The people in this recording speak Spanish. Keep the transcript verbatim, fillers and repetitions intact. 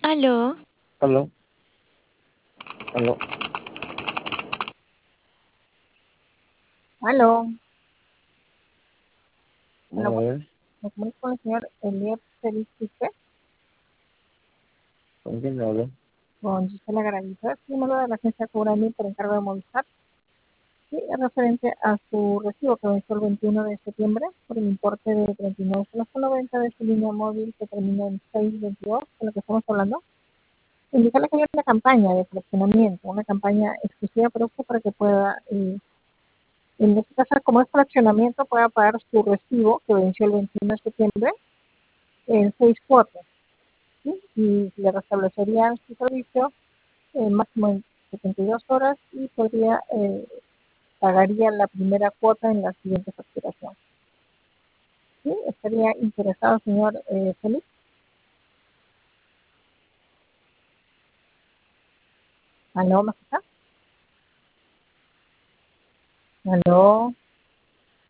Aló, Aló, aló, Aló, a bueno, ver, me comunico con el señor Elier Félix Quispe, ¿con quién hablo? con Gisela Garavito, número de la agencia Cobrani por encargo de Movistar, y es referente a su recibo que venció el veintiuno de septiembre por el importe de treinta y nueve soles con noventa de su línea móvil que termina en seiscientos veintidós, de lo que estamos hablando. Indicarle que hay una campaña de fraccionamiento, una campaña exclusiva para usted para que pueda, eh, en este caso, como es fraccionamiento, pueda pagar su recibo que venció el veintiuno de septiembre en seis cuotas. ¿Sí? Y le restablecerían su servicio eh, máximo en setenta y dos horas y podría eh, pagaría la primera cuota en la siguiente facturación. ¿Sí? ¿Estaría interesado, señor eh, Félix? ¿Aló, ¿me escucha? ¿Aló?